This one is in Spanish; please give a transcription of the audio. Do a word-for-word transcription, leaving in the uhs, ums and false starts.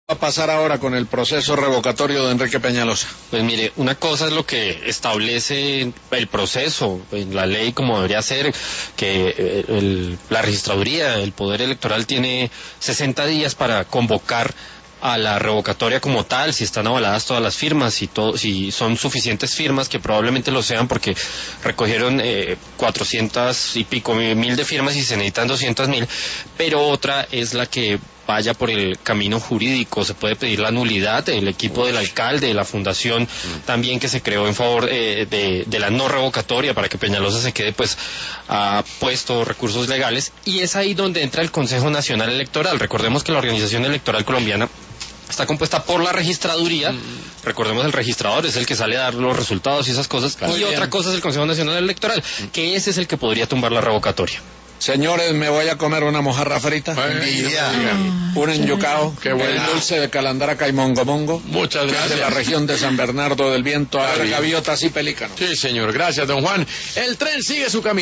va a pasar ahora con el proceso revocatorio de Enrique Peñalosa? Pues mire, una cosa es lo que establece el proceso, en la ley como debería ser, que el, la registraduría, el Poder Electoral tiene sesenta días para convocar a la revocatoria como tal, si están avaladas todas las firmas, si, todo, si son suficientes firmas, que probablemente lo sean porque recogieron eh, cuatrocientas y pico mil de firmas y se necesitan doscientas mil, pero otra es la que vaya por el camino jurídico. Se puede pedir la nulidad del equipo del alcalde, de la fundación mm. también que se creó en favor eh, de, de la no revocatoria para que Peñalosa se quede, pues ha puesto recursos legales, y es ahí donde entra el Consejo Nacional Electoral. Recordemos que la Organización Electoral Colombiana está compuesta por la registraduría, mm. recordemos el registrador es el que sale a dar los resultados y esas cosas, Muy y bien. Otra cosa es el Consejo Nacional Electoral, mm. que ese es el que podría tumbar la revocatoria. Señores, me voy a comer una mojarra frita, Envidia. un enyucao, Qué buena. el dulce de calandraca y mongomongo, muchas gracias, de la región de San Bernardo del Viento, a gaviotas y pelícanos. Sí, señor, gracias, don Juan. El tren sigue su camino.